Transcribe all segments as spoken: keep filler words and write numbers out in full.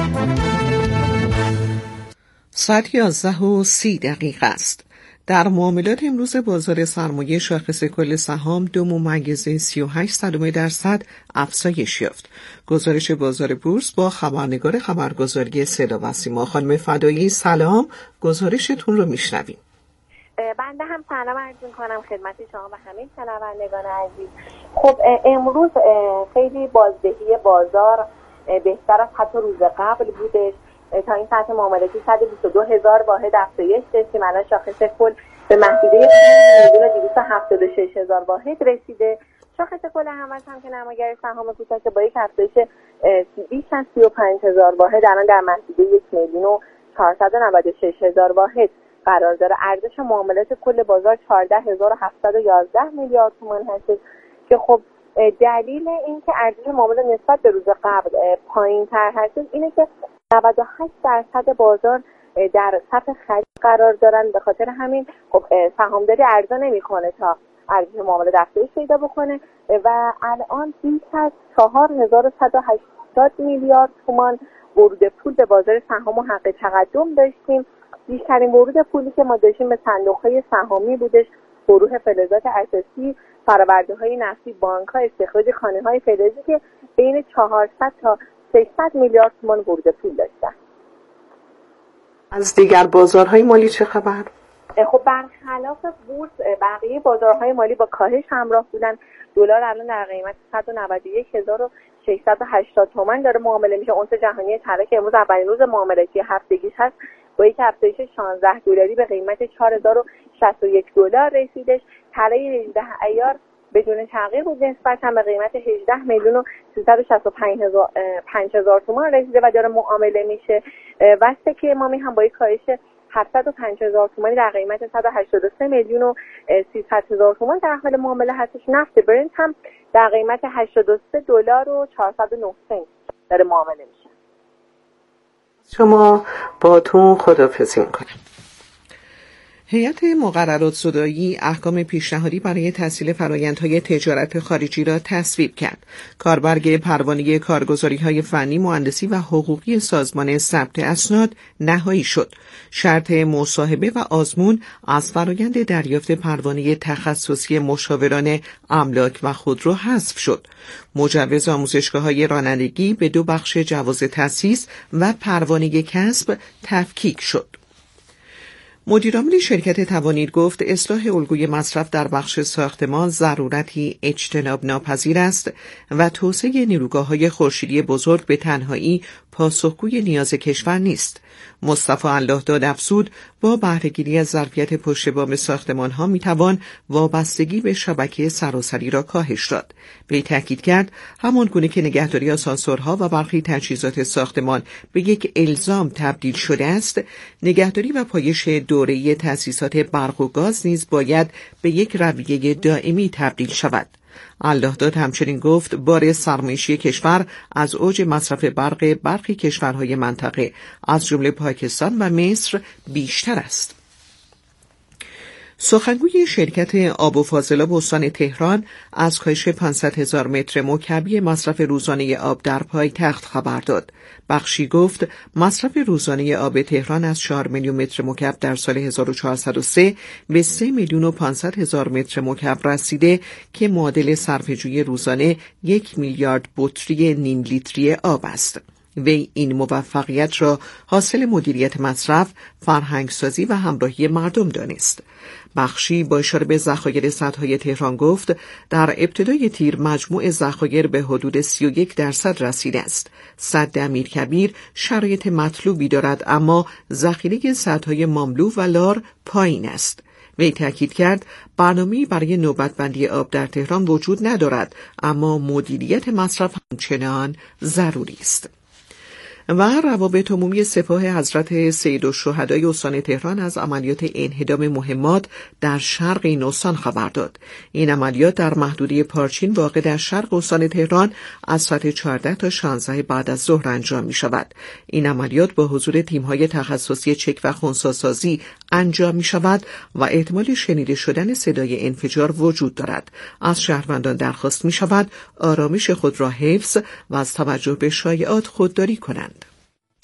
ساعت یازده و سی دقیقه است. در معاملات امروز بازار سرمایه شاخص کل سهام دو ممیز سی و هشت صدم درصد افزایش یافت. گزارش بازار بورس با خبرنگار خبرگزاری صدا و سیما. خانم فدایی سلام، گزارشتون رو میشنویم. بنده هم سلام عرض می‌کنم خدمت شما و همه شنوندگان عزیز. خب امروز خیلی بازدهی بازار بهتر از حتی روز قبل بودش. تا این ساعت معاملاتی صد و بیست و دو هزار واحد افزایش داشتیم. الان شاخص کل به محدوده پنج میلیون و دویست و هفتاد و شش هزار واحد رسیده. شاخص کل همت هم که نماگر سهام کوچک با یک افزایش بیش از سی و پنج هزار واحد الان در محدوده یک میلیون و چهارصد و نود و شش هزار واحد قرار داره. ارزش معاملات کل بازار چهارده هزار و هفتصد و یازده میلیارد تومان هست که خب دلیل این که ارزش معاملات نسبت به روز قبل پایین‌تر هست اینه که نود و هشت درصد بازار در صف خرید قرار دارن. به خاطر همین خب سهامداری ارزا نمیکنه تا ارزش معاملات افزایش پیدا بکنه و الان بیش از چهار هزار و صد و هشتاد میلیارد تومان ورود پول به بازار سهام و حق تقدم داشتیم. بیشترین ورود پولی که ما داشتیم به صندوق‌های سهامی بودش، گروه فلزات اساسی، فرآورده‌های نفتی، بانک‌ها، استخراج خانه‌های فلزی که بین چهارصد تا ششصد میلیارد تومان ورود پول داشتن. از دیگر بازارهای مالی چه خبر؟ خب برخلاف بورس بقیه بازارهای مالی با کاهش همراه بودن. دلار الان در قیمت صد و نود و یک هزار و ششصد و هشتاد تومان داره معامله میشه. اونس جهانی طلا که امروز اولین روز معاملاتی هفتگیش هست با یک افزایش شانزده دلاری به قیمت چهار هزار و شصت و یک دلار رسیدش. طلای هجده عیار بدون تغییر بود، نسبت هم به قیمت هجده میلیون و سیصد و شصت و پنج هزار تومان رسیده و داره معامله میشه. واسه که امامی هم با یک کاهش هفتصد و پنج هزار تومانی در قیمت صد و هشتاد و سه میلیون و سیصد هزار تومان در حال معامله هستش. نفت برنت هم در قیمت هشتاد و سه دلار و چهارصد و نه سنت داره معامله میشه. شما با تو خداحافظی میکنیم. هیئت مقررات زدایی احکام پیشنهادی برای تسهیل فرآیندهای تجارت خارجی را تصویب کرد. کاربرگ پروانه کارگزاری‌های فنی، مهندسی و حقوقی سازمان ثبت اسناد نهایی شد. شرط مصاحبه و آزمون از فرآیند دریافت پروانه تخصصی مشاوران املاک و خودرو حذف شد. مجوز آموزشگاه‌های رانندگی به دو بخش جواز تأسیس و پروانه کسب تفکیک شد. مدیرعامل شرکت توانید گفت اصلاح الگوی مصرف در بخش ساختمان ضرورتی اجتناب ناپذیر است و توسعه نیروگاه‌های خورشیدی بزرگ به تنهایی پاسخگوی نیاز کشور نیست. مصطفی اللهداد افزود با بهره‌گیری از ظرفیت پشت بام ساختمان‌ها می‌توان وابستگی به شبکه سراسری را کاهش داد. وی تاکید کرد همان گونه که نگهداری آسانسورها و برخی تجهیزات ساختمان به یک الزام تبدیل شده است، نگهداری و پایش دوره‌ای تأسیسات برق و گاز نیز باید به یک رویه دائمی تبدیل شود. اللهداد همچنین گفت بار سرمایشی کشور از اوج مصرف برق برخی کشورهای منطقه از جمله پاکستان و مصر بیشتر است. سخنگوی شرکت آب و فاضلاب استان تهران از کاهش پانصد هزار متر مکعبی مصرف روزانه آب در پایتخت خبر داد. بخشی گفت مصرف روزانه آب تهران از چهار میلیون متر مکعب در سال هزار و چهارصد و سه به سه میلیون و پانصد هزار متر مکعب رسیده که معادل صرفه‌جویی روزانه یک میلیارد بطری نیم لیتری آب است. وی این موفقیت را حاصل مدیریت مصرف، فرهنگسازی و همراهی مردم دانست. بخشی با اشاره به ذخایر سدهای تهران گفت در ابتدای تیر مجموع ذخایر به حدود سی و یک درصد رسیده است. سد امیرکبیر شرایط مطلوبی دارد اما ذخیره سدهای ماملو و لار پایین است. وی تاکید کرد برنامه‌ای برای نوبتبندی آب در تهران وجود ندارد اما مدیریت مصرف همچنان ضروری است. و روابط عمومی سپاه حضرت سیدالشهدای استان تهران از عملیات انهدام مهمات در شرق این استان خبر داد. این عملیات در محدوده پارچین واقع در شرق استان تهران از ساعت چهارده تا شانزده بعد از ظهر انجام می شود. این عملیات با حضور تیم‌های تخصصی چک و خنثی‌سازی انجام می شود و احتمال شنیده شدن صدای انفجار وجود دارد. از شهروندان درخواست می شود آرامش خود را حفظ و از توجه به شایعات خودداری کنند.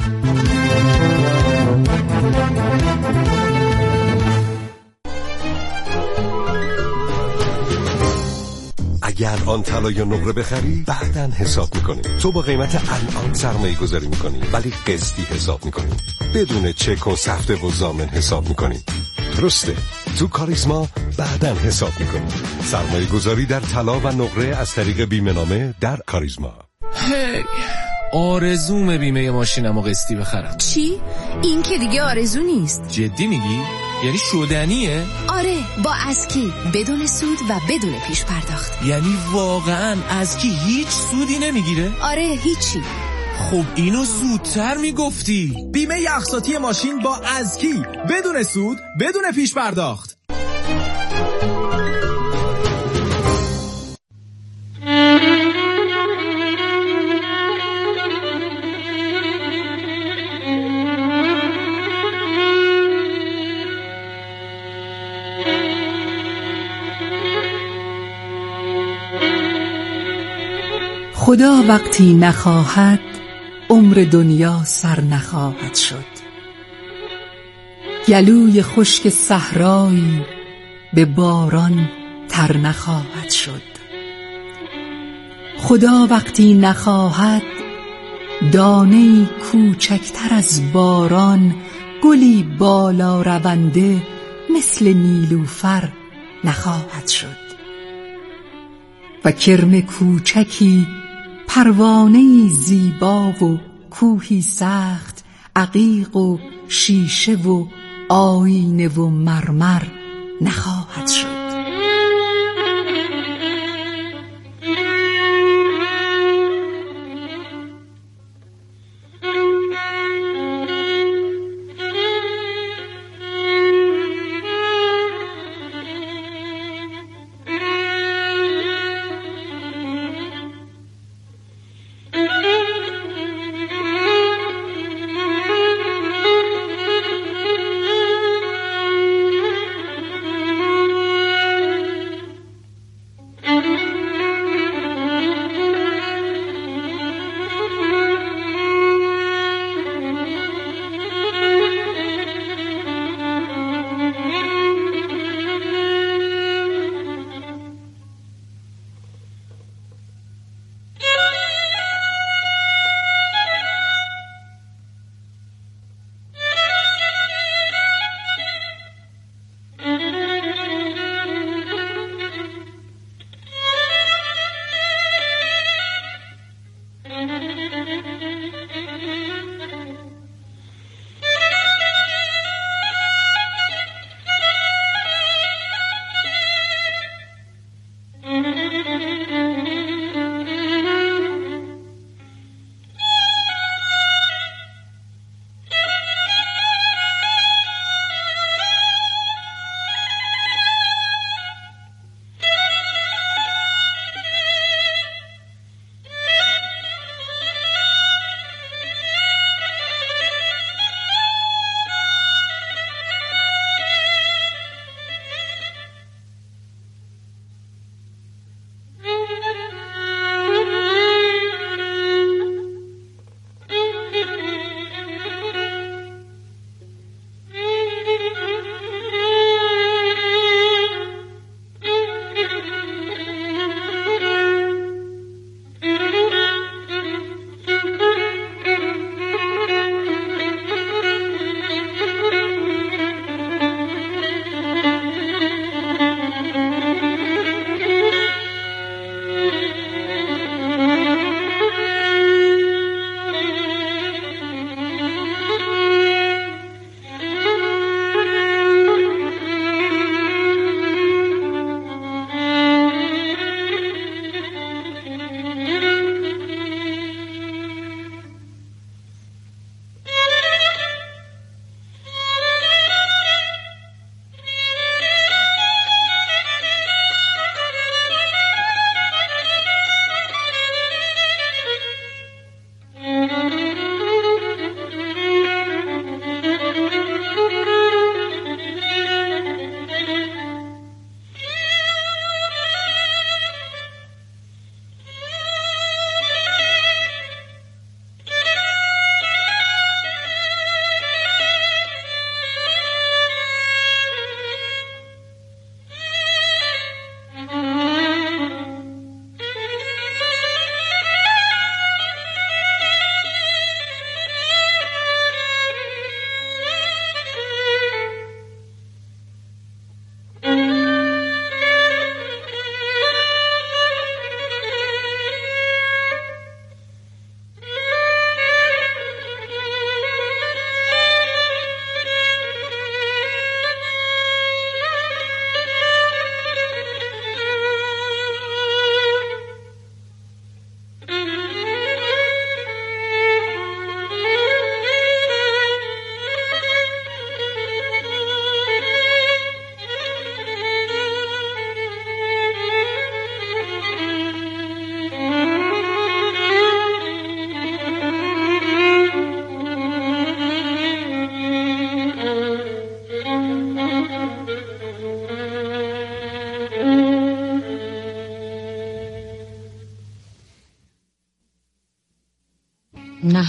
اگر آن طلا یا نقره بخری بعداً حساب میکنی. تو با قیمت الان سرمایه گذاری میکنی ولی قسطی حساب میکنی، بدون چک و سفته و ضامن حساب میکنی. درسته، تو کاریزما بعداً حساب میکنی. سرمایه گذاری در طلا و نقره از طریق بیمه نامه در کاریزما. هی آرزوم بیمه ماشینمو قسطی بخرم. چی؟ این که دیگه آرزو نیست. جدی میگی؟ یعنی شدنیه؟ آره، با اسکی، بدون سود و بدون پیش پرداخت. یعنی واقعا اسکی هیچ سودی نمیگیره؟ آره، هیچی. خب اینو زودتر میگفتی. بیمه اقساطی ماشین با اسکی، بدون سود، بدون پیش پرداخت. خدا وقتی نخواهد عمر دنیا سر نخواهد شد. گلوی خشک صحرایی به باران تر نخواهد شد. خدا وقتی نخواهد دانه‌ای کوچکتر از باران، گلی بالا رونده مثل نیلوفر نخواهد شد. و کرم کوچکی پروانه‌ای زیبا و کوهی سخت عقیق و شیشه و آینه و مرمر نخواهد شد.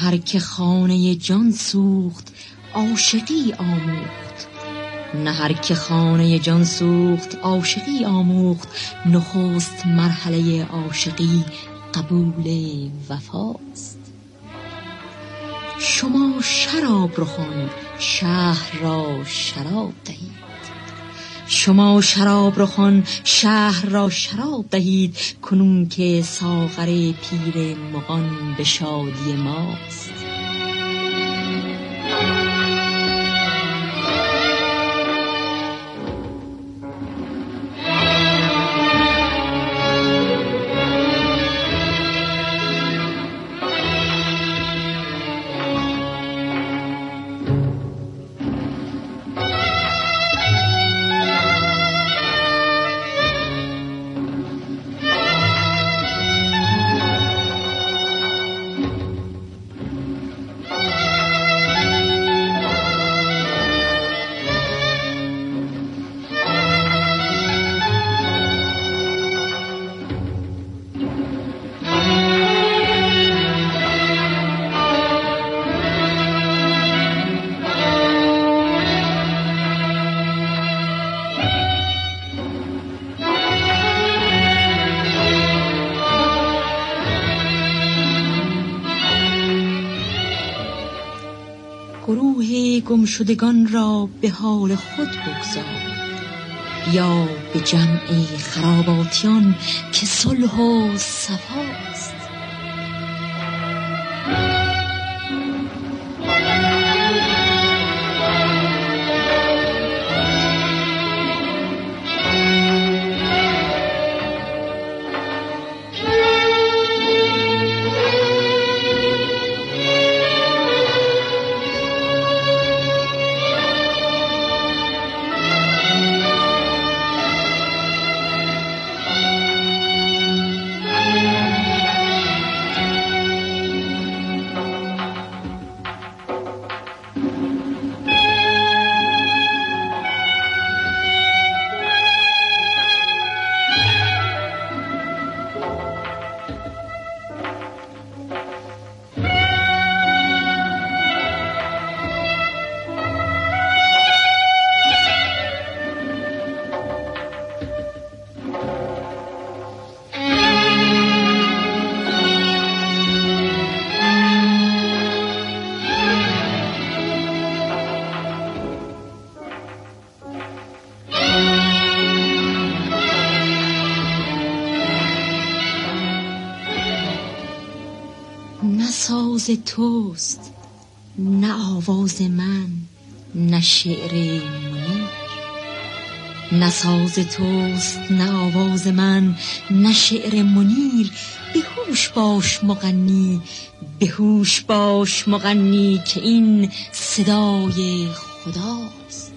هر که خانه جان سوخت عاشقی آموخت. نه هر که خانه جان سوخت عاشقی آموخت. نخست مرحله عاشقی قبول وفاست. شما شراب رخان شهر را شراب دهید. شما شراب رخان شهر را شراب دهید. کنون که ساغر پیر مغان به شادی ماست. گروه گمشدگان را به حال خود بگذار. یا به جمع خراباتیان که صلح و صفاست. ساز توست نه آواز من، نه شعر منیر. نه ساز توست نه آواز من، نه شعر منیر. بهوش باش مغنی، بهوش باش مغنی که این صدای خداست.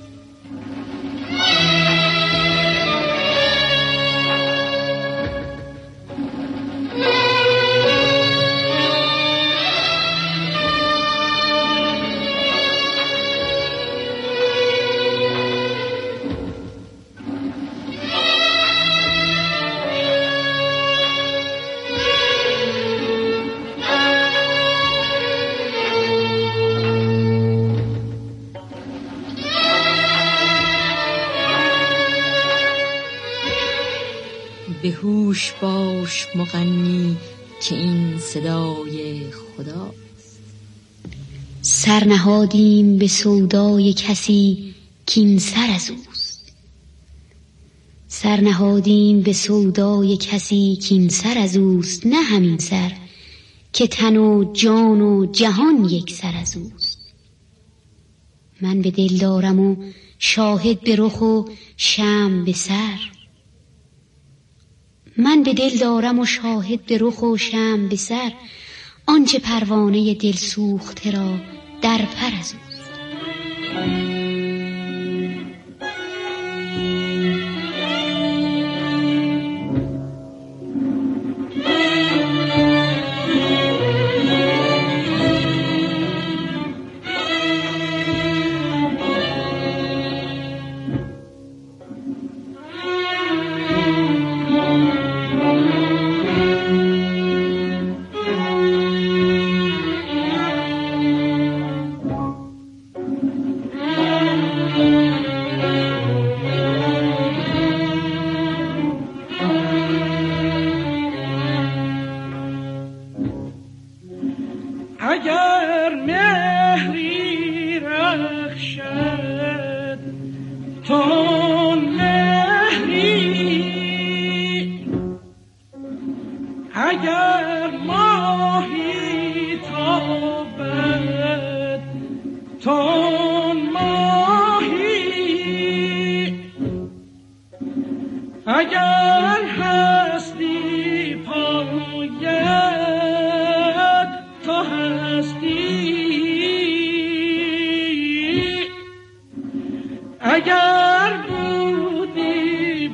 بهوش باش مغنی که این صدای خداست. سر نهادیم به سودای کسی که این سر از اوست. سر نهادیم به سودای کسی که این سر از اوست. نه همین سر که تن و جان و جهان یک سر از اوست. من به دل دارم و شاهد به رخ و شمع به سر. من به دل دارم و شاهد به رخ و شمع به سر. آنچه پروانه دل سوخته را در پر از اوست. تون ماهی اگر هستی پاید تو هستی اگر بودی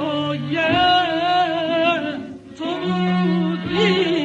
باید تو بودی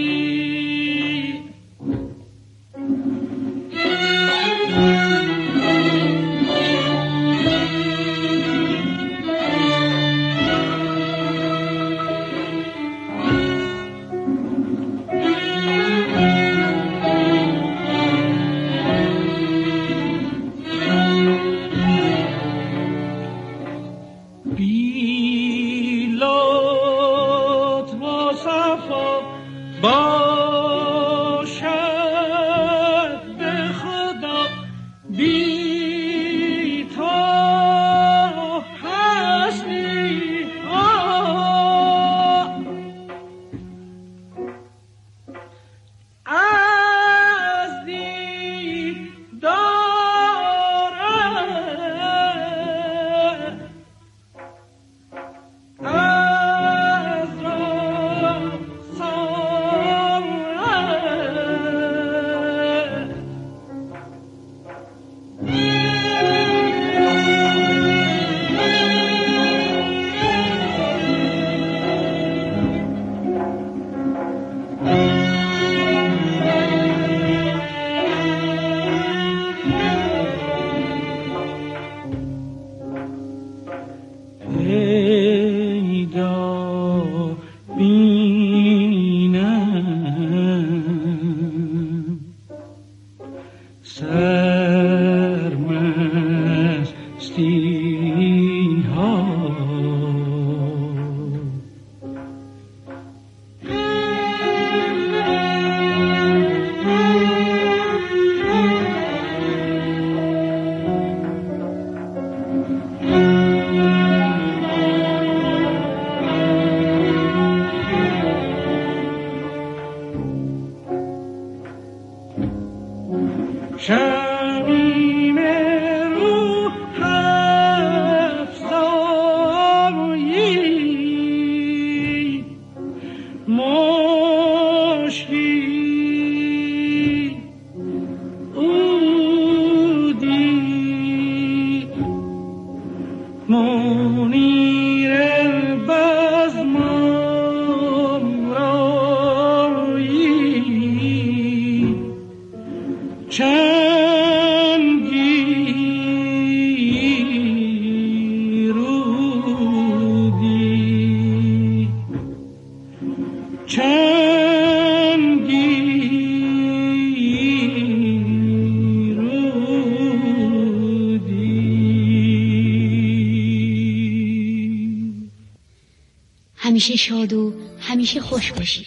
همیشه شاد و همیشه خوش باشی.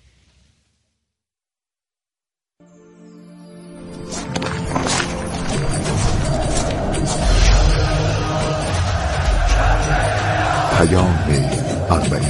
پیام اربعین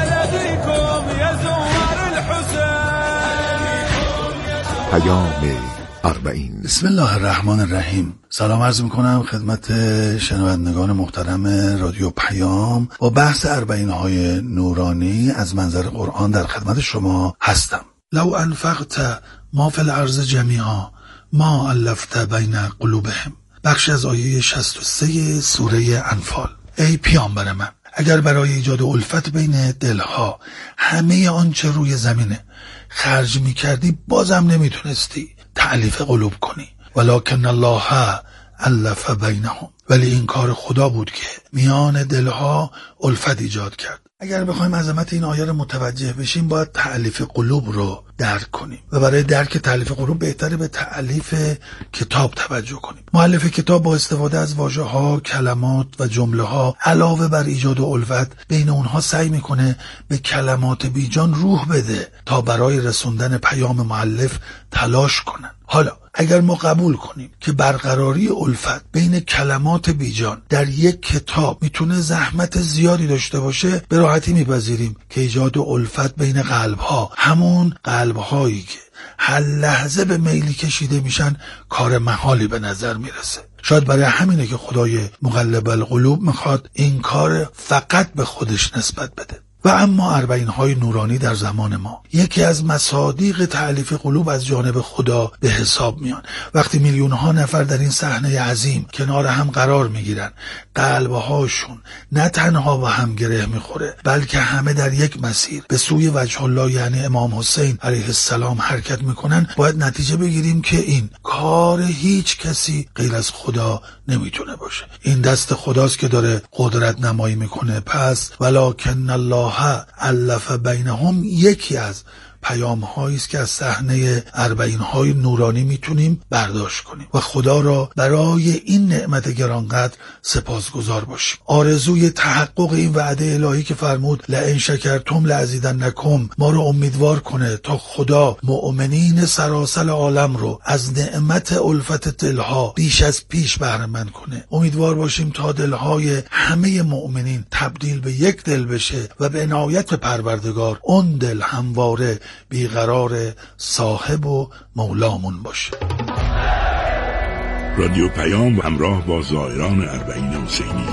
پیام اربعین. بسم الله الرحمن الرحیم. سلام عرض میکنم خدمت شنوندگان محترم رادیو پیام. با بحث اربعین های نورانی از منظر قرآن در خدمت شما هستم. لو انفقت ما فی الارض جمیعا ما الفت بین قلوبهم. بخش از آیه شصت و سه سوره انفال. ای پیامبر من، اگر برای ایجاد الفت بین دلها همه آنچه روی زمینه خرج میکردی بازم نمیتونستی تألیف قلوب کنی. ولکن الله الف بینهم. ولی این کار خدا بود که میان دلها الفت ایجاد کرد. اگر بخوایم عظمت این آیه رو متوجه بشیم باید تألیف قلوب رو درک کنیم و برای درک تألیف قلوب بهتره به تألیف کتاب توجه کنیم. مؤلف کتاب با استفاده از واژه‌ها، کلمات و جمله‌ها علاوه بر ایجاد الفت بین اونها سعی میکنه به کلمات بیجان روح بده تا برای رسوندن پیام مؤلف تلاش کنن. حالا اگر ما قبول کنیم که برقراری الفت بین کلمات بیجان در یک کتاب میتونه زحمت زیادی داشته باشه، به راحتی میپذیریم که ایجاد الفت بین قلب‌ها، همون قلب‌هایی که هر لحظه به میلی کشیده میشن، کار محالی به نظر میرسه. شاید برای همینه که خدای مقلب القلوب میخواد این کار فقط به خودش نسبت بده. و اما اربعین های نورانی در زمان ما یکی از مصادیق تألیف قلوب از جانب خدا به حساب میان. وقتی میلیون ها نفر در این صحنه عظیم کنار هم قرار میگیرن، قلبهاشون نه تنها با هم گره میخوره، بلکه همه در یک مسیر به سوی وجه الله یعنی امام حسین علیه السلام حرکت میکنن، باید نتیجه بگیریم که این کار هیچ کسی غیر از خدا نمیتونه باشه. این دست خداست که داره قدرت نمایی میکنه. پس ولکن الله الف بینهم یکی از پیام هایی است که از صحنه اربعین های نورانی میتونیم برداشت کنیم و خدا را برای این نعمت گرانقدر سپاسگزار باشیم. آرزوی تحقق این وعده الهی که فرمود لئن شکرتم لازیدنکم ما رو امیدوار کنه تا خدا مؤمنین سراسر عالم رو از نعمت الفت دلها بیش از پیش بهره مند کنه. امیدوار باشیم تا دلهای همه مؤمنین تبدیل به یک دل بشه و به عنایت پروردگار اون دل همواره بیقرار صاحب و مولامون باشه. رادیو پیام همراه با زائران اربعین حسینی.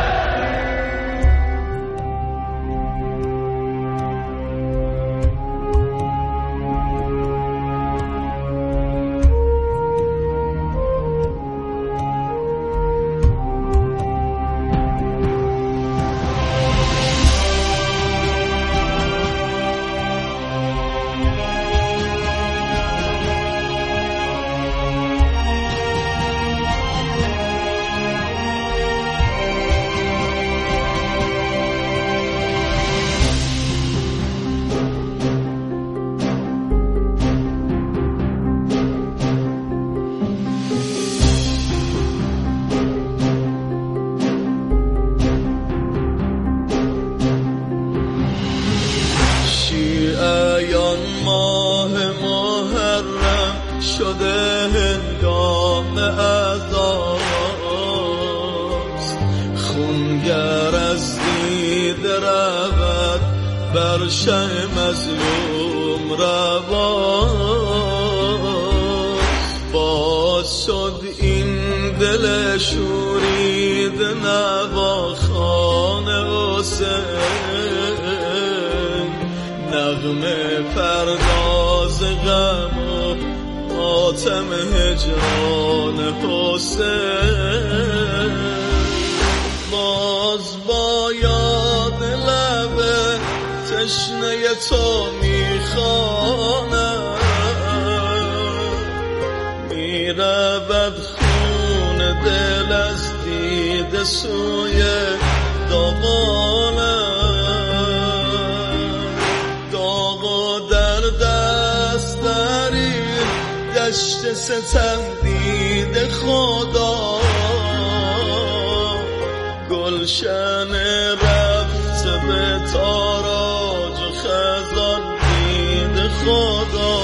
ستم دید خدا گلشن رفت به تاراج و خزان دید خدا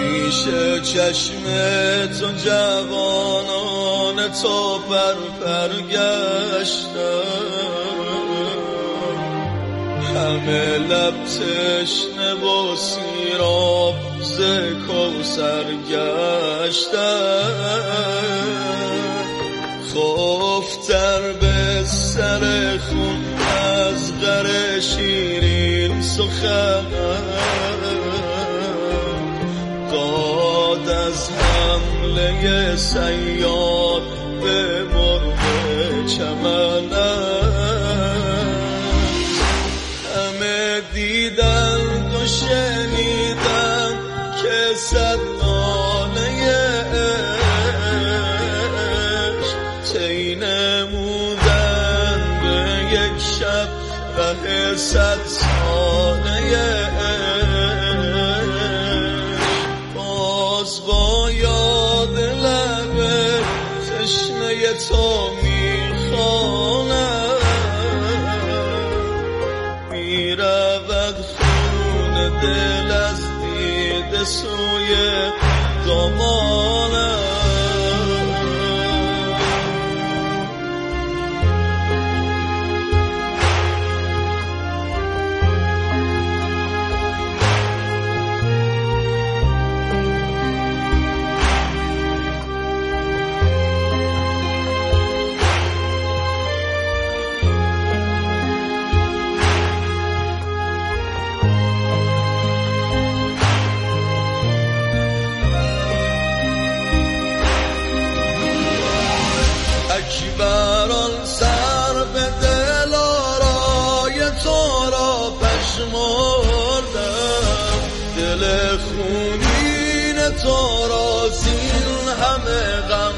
پیش چشم تو جوانان تو پر پر گشتم، همه لب تشنه و سیراب ز کوثر گشتم، خفتر به سر خون از غر شیرین سخن، داد از حمله صیاد به مرغ چمنم، همه دیدند و شنیدند که صد ناله عشق طی نمودند به یک شب ره صد ساله عشق، باز با یاد لب تشنه تو میخوانم، میرود خون دل از دیده سوی دامانم. اکبران سر به دل آرای تو را پشمردم، دل خونین تو را زین همه غم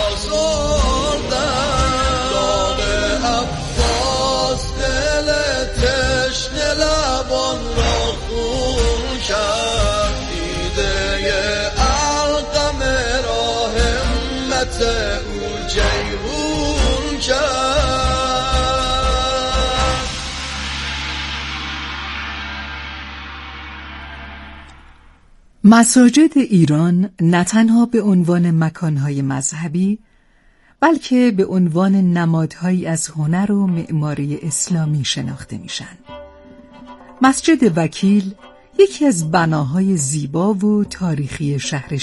آزردم، داغ عباس دل تشنه لبان را خون کرد، دیده علقم را همت او جیهون کرد. مساجد ایران نه تنها به عنوان مکانهای مذهبی بلکه به عنوان نمادهایی از هنر و معماری اسلامی شناخته میشن. مسجد وکیل یکی از بناهای زیبا و تاریخی شهر